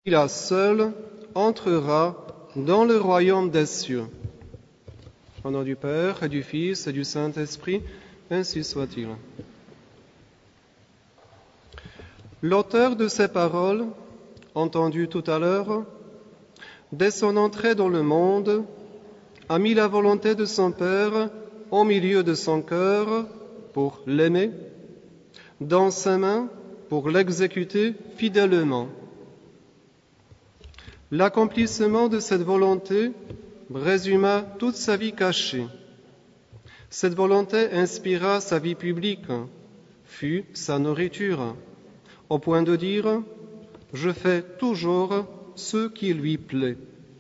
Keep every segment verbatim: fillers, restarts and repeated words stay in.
celui-là seul entrera dans le royaume des cieux. Au nom du Père et du Fils et du Saint-Esprit, ainsi soit-il. L'auteur de ces paroles, entendues tout à l'heure, dès son entrée dans le monde, a mis la volonté de son Père au milieu de son cœur pour l'aimer, dans ses mains pour l'exécuter fidèlement. L'accomplissement de cette volonté résuma toute sa vie cachée. Cette volonté inspira sa vie publique, fut sa nourriture, au point de dire « Je fais toujours ce qui lui plaît ».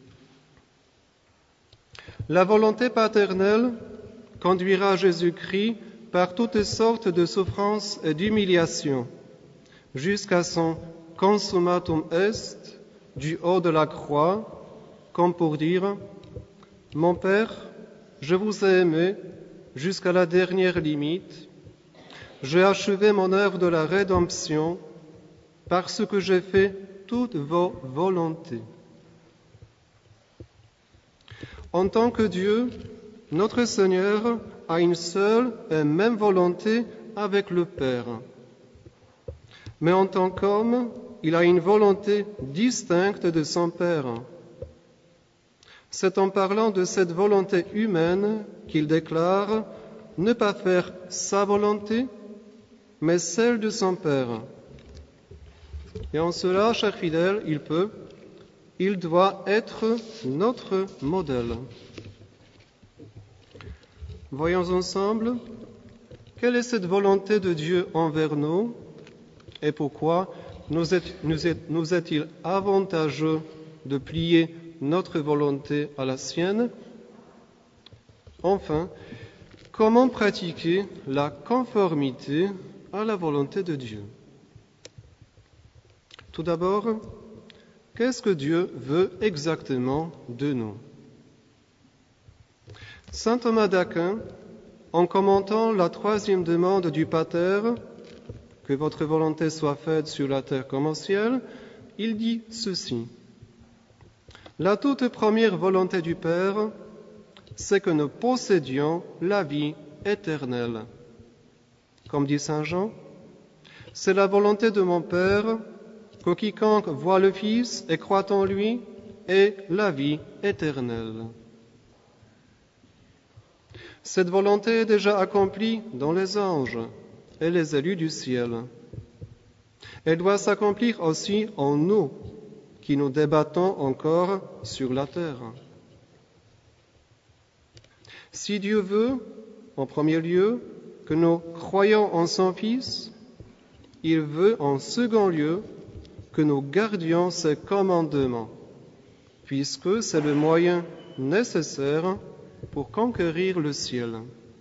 La volonté paternelle conduira Jésus-Christ par toutes sortes de souffrances et d'humiliations, jusqu'à son consummatum est du haut de la croix, comme pour dire « Mon Père, je vous ai aimé jusqu'à la dernière limite, j'ai achevé mon œuvre de la rédemption parce que j'ai fait toutes vos volontés. » En tant que Dieu, notre Seigneur a une seule et même volonté avec le Père. Mais en tant qu'homme, il a une volonté distincte de son Père. C'est en parlant de cette volonté humaine qu'il déclare ne pas faire sa volonté, mais celle de son Père. Et en cela, chers fidèles, il peut, il doit être notre modèle. Voyons ensemble quelle est cette volonté de Dieu envers nous et pourquoi nous, est, nous, est, nous est-il avantageux de plier notre volonté à la sienne. Enfin, comment pratiquer la conformité à la volonté de Dieu? Tout d'abord, qu'est-ce que Dieu veut exactement de nous? Saint Thomas d'Aquin, en commentant la troisième demande du Pater, que votre volonté soit faite sur la terre comme au ciel, il dit ceci. La toute première volonté du Père, c'est que nous possédions la vie éternelle. Comme dit Saint Jean, c'est la volonté de mon Père que quiconque voit le Fils et croit en lui ait la vie éternelle. Cette volonté est déjà accomplie dans les anges et les élus du ciel. Elle doit s'accomplir aussi en nous, qui nous débattons encore sur la terre. Si Dieu veut, en premier lieu, que nous croyions en son Fils, il veut en second lieu que nous gardions ses commandements, puisque c'est le moyen nécessaire pour conquérir le ciel.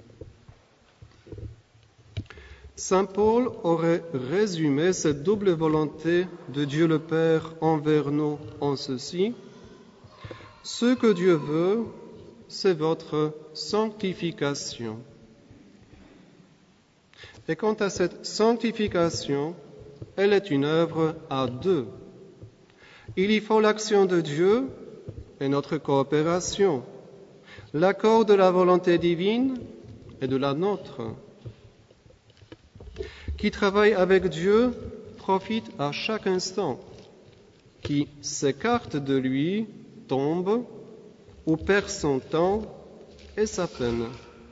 Saint Paul aurait résumé cette double volonté de Dieu le Père envers nous en ceci. Ce que Dieu veut, c'est votre sanctification. Et quant à cette sanctification, elle est une œuvre à deux. Il y faut l'action de Dieu et notre coopération, l'accord de la volonté divine et de la nôtre. Qui travaille avec Dieu profite à chaque instant. Qui s'écarte de lui tombe ou perd son temps et sa peine.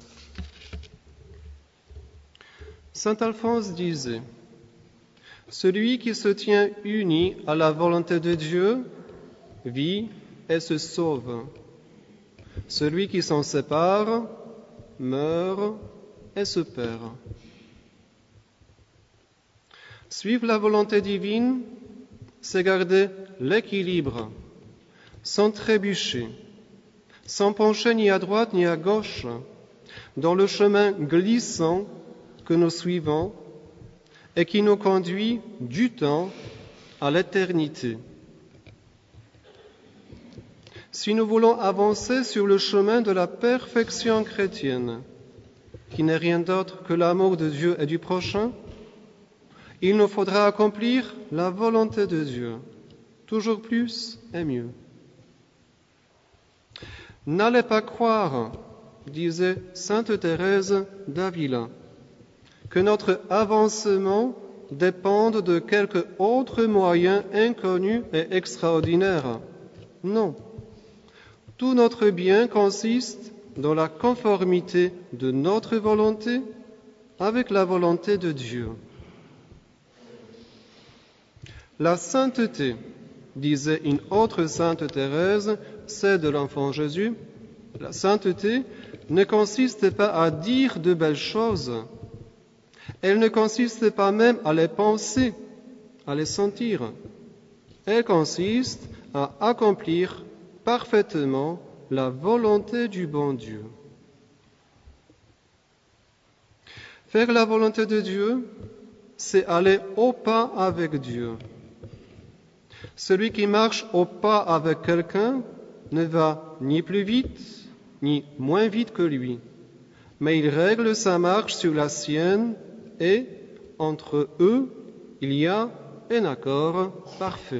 Saint Alphonse disait, « Celui qui se tient uni à la volonté de Dieu vit et se sauve. Celui qui s'en sépare meurt et se perd. » Suivre la volonté divine, c'est garder l'équilibre, sans trébucher, sans pencher ni à droite ni à gauche, dans le chemin glissant que nous suivons et qui nous conduit du temps à l'éternité. Si nous voulons avancer sur le chemin de la perfection chrétienne, qui n'est rien d'autre que l'amour de Dieu et du prochain, il nous faudra accomplir la volonté de Dieu. toujours plus et mieux. N'allez pas croire, disait sainte Thérèse d'Avila, que notre avancement dépende de quelque autre moyen inconnu et extraordinaire. Non. Tout notre bien consiste dans la conformité de notre volonté avec la volonté de Dieu. La sainteté, disait une autre sainte Thérèse, c'est de l'enfant Jésus, la sainteté ne consiste pas à dire de belles choses, elle ne consiste pas même à les penser, à les sentir, elle consiste à accomplir parfaitement la volonté du bon Dieu. Faire la volonté de Dieu, c'est aller au pas avec Dieu. Celui qui marche au pas avec quelqu'un ne va ni plus vite, ni moins vite que lui, mais il règle sa marche sur la sienne et, entre eux, il y a un accord parfait.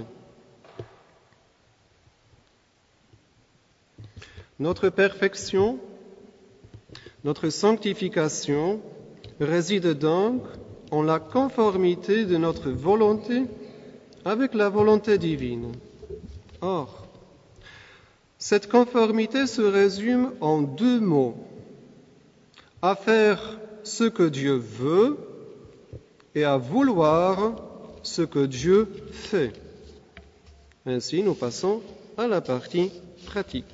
Notre perfection, notre sanctification réside donc en la conformité de notre volonté avec la volonté divine. Or, cette conformité se résume en deux mots, à faire ce que Dieu veut et à vouloir ce que Dieu fait. Ainsi, nous passons à la partie pratique.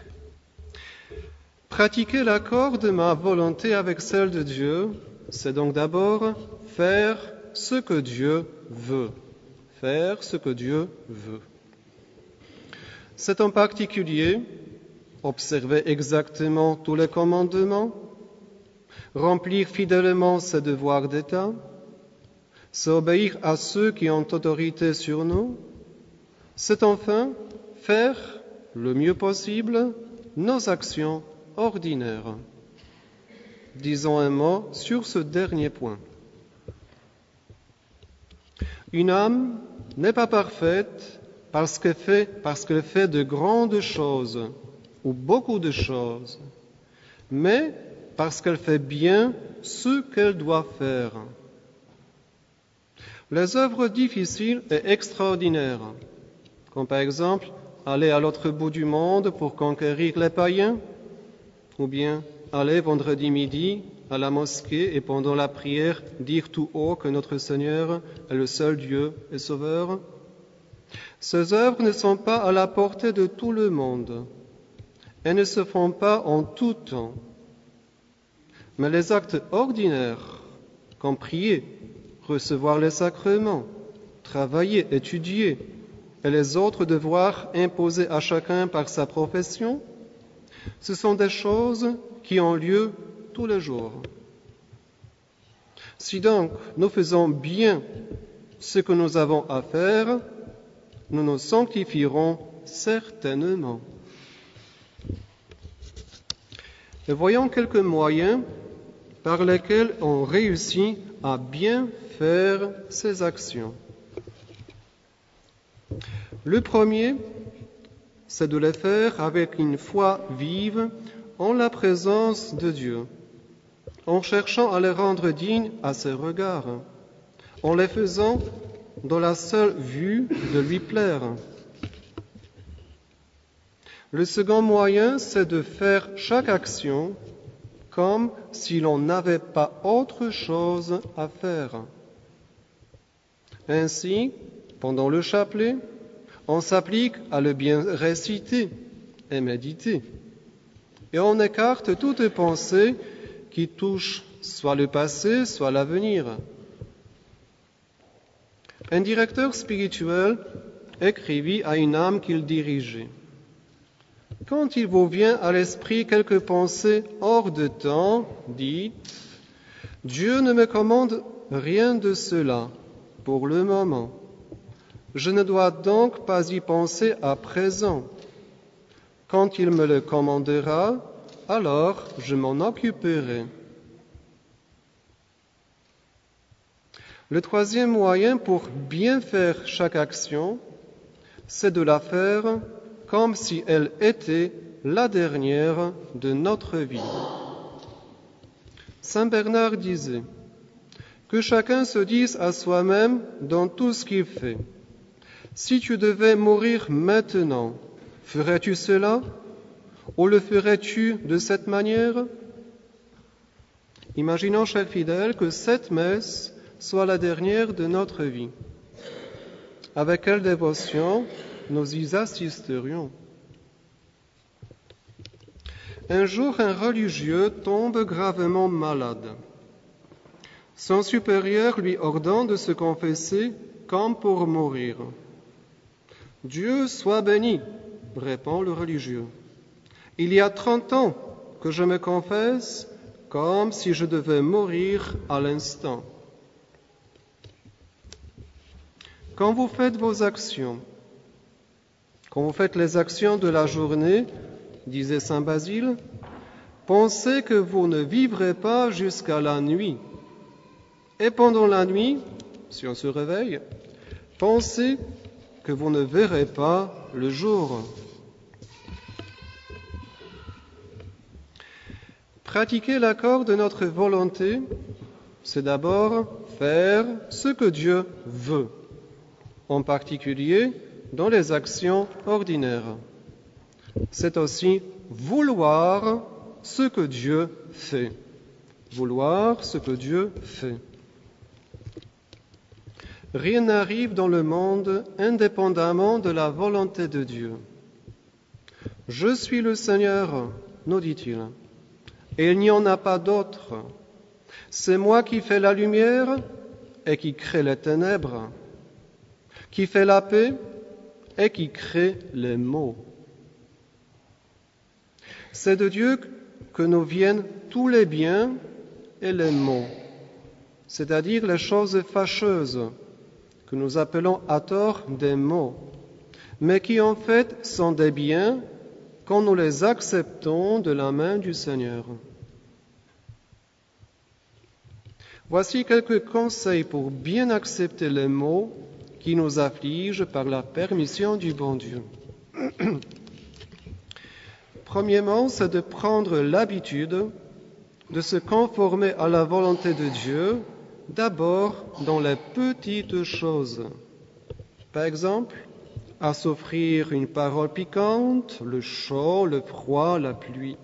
Pratiquer l'accord de ma volonté avec celle de Dieu, c'est donc d'abord faire ce que Dieu veut. Faire ce que Dieu veut. C'est en particulier observer exactement tous les commandements, remplir fidèlement ses devoirs d'État, s'obéir à ceux qui ont autorité sur nous, c'est enfin faire le mieux possible nos actions ordinaires. Disons un mot sur ce dernier point. Une âme n'est pas parfaite parce qu'elle fait, parce qu'elle fait de grandes choses ou beaucoup de choses, mais parce qu'elle fait bien ce qu'elle doit faire. Les œuvres difficiles et extraordinaires, comme par exemple aller à l'autre bout du monde pour conquérir les païens, ou bien aller vendredi midi à la mosquée et pendant la prière dire tout haut que notre Seigneur est le seul Dieu et Sauveur. Ces œuvres ne sont pas à la portée de tout le monde. Elles ne se font pas en tout temps. Mais les actes ordinaires, comme prier, recevoir les sacrements, travailler, étudier, et les autres devoirs imposés à chacun par sa profession, ce sont des choses qui ont lieu tous les jours. Si donc nous faisons bien ce que nous avons à faire, nous nous sanctifierons certainement. Et voyons quelques moyens par lesquels on réussit à bien faire ces actions. Le premier, c'est de les faire avec une foi vive en la présence de Dieu, en cherchant à les rendre dignes à ses regards, en les faisant dans la seule vue de lui plaire. Le second moyen, c'est de faire chaque action comme si l'on n'avait pas autre chose à faire. Ainsi, pendant le chapelet, on s'applique à le bien réciter et méditer, et on écarte toute pensée qui touche soit le passé, soit l'avenir. Un directeur spirituel écrivit à une âme qu'il dirigeait: « Quand il vous vient à l'esprit quelque pensée hors de temps, dites : Dieu ne me commande rien de cela pour le moment. Je ne dois donc pas y penser à présent. Quand il me le commandera, alors je m'en occuperai. » Le troisième moyen pour bien faire chaque action, c'est de la faire comme si elle était la dernière de notre vie. Saint Bernard disait que chacun se dise à soi-même dans tout ce qu'il fait. Si tu devais mourir maintenant, ferais-tu cela ou le ferais-tu de cette manière? Imaginons, chers fidèles, que cette messe soit la dernière de notre vie. Avec quelle dévotion nous y assisterions? Un jour, un religieux tombe gravement malade. Son supérieur lui ordonne de se confesser comme pour mourir. « Dieu soit béni », répond le religieux. « Il y a trente ans que je me confesse comme si je devais mourir à l'instant. » Quand vous faites vos actions, quand vous faites les actions de la journée, disait saint Basile, pensez que vous ne vivrez pas jusqu'à la nuit. Et pendant la nuit, si on se réveille, pensez que vous ne verrez pas le jour. Pratiquer l'accord de notre volonté, c'est d'abord faire ce que Dieu veut, en particulier dans les actions ordinaires. C'est aussi vouloir ce que Dieu fait. Vouloir ce que Dieu fait. Rien n'arrive dans le monde indépendamment de la volonté de Dieu. « Je suis le Seigneur », nous dit-il, et il n'y en a pas d'autre. C'est moi qui fais la lumière et qui crée les ténèbres, qui fait la paix et qui crée les maux. C'est de Dieu que nous viennent tous les biens et les maux, c'est-à-dire les choses fâcheuses, que nous appelons à tort des maux, mais qui en fait sont des biens quand nous les acceptons de la main du Seigneur. Voici quelques conseils pour bien accepter les maux qui nous affligent par la permission du bon Dieu. Premièrement, c'est de prendre l'habitude de se conformer à la volonté de Dieu, d'abord dans les petites choses. Par exemple, à s'offrir une parole piquante, le chaud, le froid, la pluie.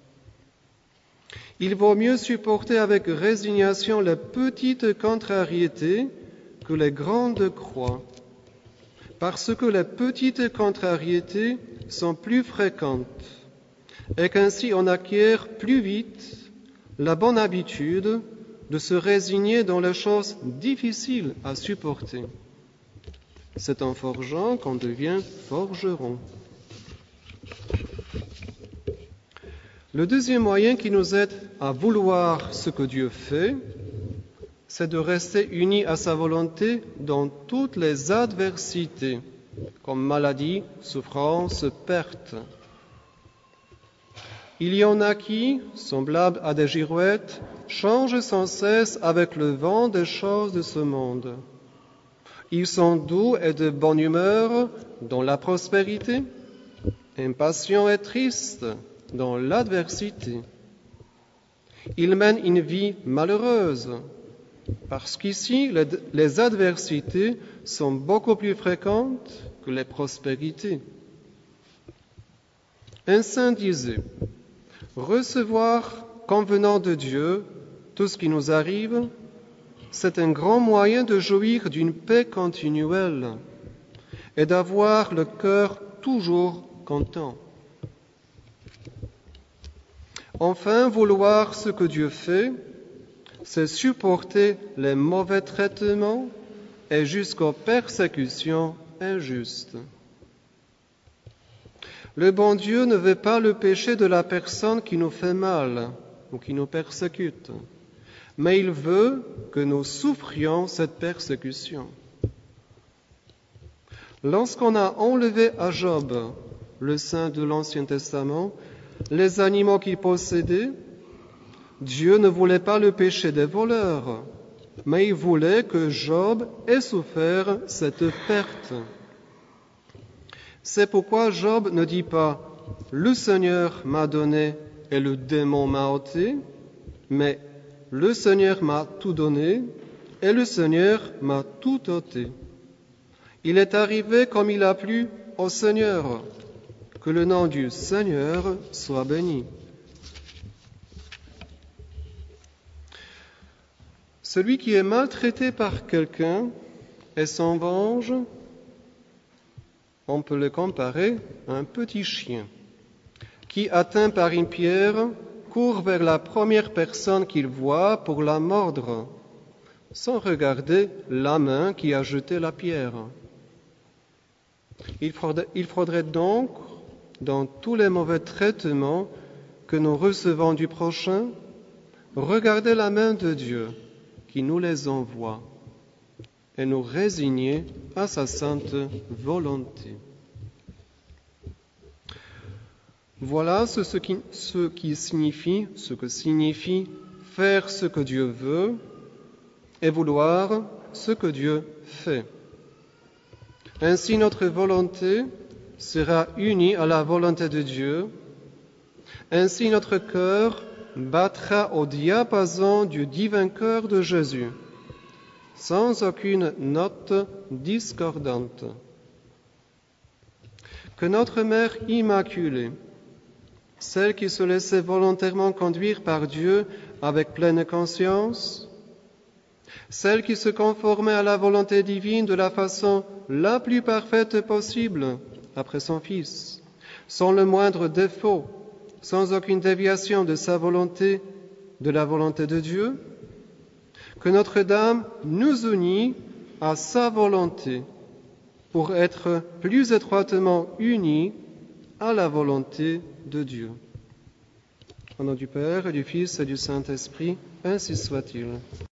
Il vaut mieux supporter avec résignation les petites contrariétés que les grandes croix, parce que les petites contrariétés sont plus fréquentes et qu'ainsi on acquiert plus vite la bonne habitude de se résigner dans les choses difficiles à supporter. C'est en forgeant qu'on devient forgeron. Le deuxième moyen qui nous aide à vouloir ce que Dieu fait, c'est de rester unis à sa volonté dans toutes les adversités, comme maladie, souffrance, perte. Il y en a qui, semblables à des girouettes, changent sans cesse avec le vent des choses de ce monde. Ils sont doux et de bonne humeur dans la prospérité, impatients et tristes dans l'adversité. Ils mènent une vie malheureuse, parce qu'ici, les, les adversités sont beaucoup plus fréquentes que les prospérités. Un saint disait, « Recevoir comme venant de Dieu tout ce qui nous arrive, c'est un grand moyen de jouir d'une paix continuelle et d'avoir le cœur toujours content. Enfin, vouloir ce que Dieu fait, c'est supporter les mauvais traitements et jusqu'aux persécutions injustes. Le bon Dieu ne veut pas le péché de la personne qui nous fait mal ou qui nous persécute, mais il veut que nous souffrions cette persécution. Lorsqu'on a enlevé à Job, le saint de l'Ancien Testament, les animaux qu'il possédait, Dieu ne voulait pas le péché des voleurs, mais il voulait que Job ait souffert cette perte. C'est pourquoi Job ne dit pas « Le Seigneur m'a donné et le démon m'a ôté », mais « Le Seigneur m'a tout donné et le Seigneur m'a tout ôté ». Il est arrivé comme il a plu au Seigneur. Que le nom du Seigneur soit béni. Celui qui est maltraité par quelqu'un et s'en venge, on peut le comparer à un petit chien qui, atteint par une pierre, court vers la première personne qu'il voit pour la mordre, sans regarder la main qui a jeté la pierre. Il faudrait, il faudrait donc, dans tous les mauvais traitements que nous recevons du prochain, regarder la main de Dieu qui nous les envoie et nous résigner à sa sainte volonté. Voilà ce, ce, qui, ce qui signifie, ce que signifie faire ce que Dieu veut et vouloir ce que Dieu fait. Ainsi, notre volonté sera unie à la volonté de Dieu. Ainsi, notre cœur battra au diapason du divin cœur de Jésus, sans aucune note discordante. Que notre Mère Immaculée, celle qui se laissait volontairement conduire par Dieu avec pleine conscience, celle qui se conformait à la volonté divine de la façon la plus parfaite possible après son Fils, sans le moindre défaut, sans aucune déviation de sa volonté, de la volonté de Dieu, que Notre-Dame nous unit à sa volonté pour être plus étroitement unis à la volonté de Dieu. Au nom du Père, et du Fils et du Saint-Esprit, ainsi soit-il.